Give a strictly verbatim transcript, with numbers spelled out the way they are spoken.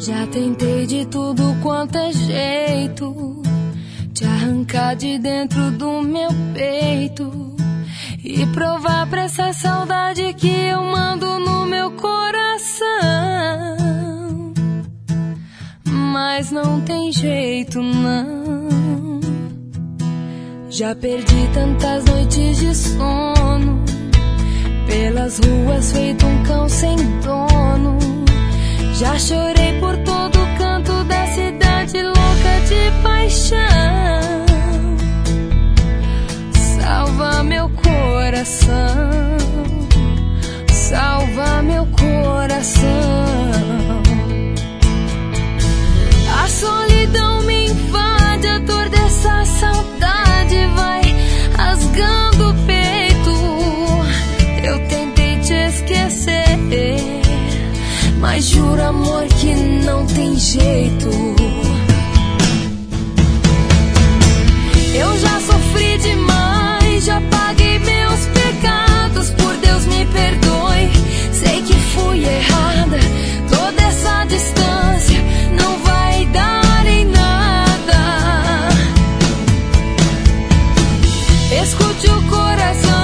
Já tentei de tudo quanto é jeito te arrancar de dentro do meu peito e provar pra essa saudade que eu mando no meu coração. Mas não tem jeito não. Já perdi tantas noites de sono pelas ruas feito um cão sem dono. Já chorei por todo canto da cidade louca de paixão. Salva meu coração, salva meu coração. A solidão me invade, a dor dessa saudade vai rasgando o peito. Eu tentei te esquecer, mas juro, amor, que não tem jeito. Eu já sofri demais, já paguei meus pecados. Por Deus me perdoe, sei que fui errada. Toda essa distância não vai dar em nada. Escute o coração.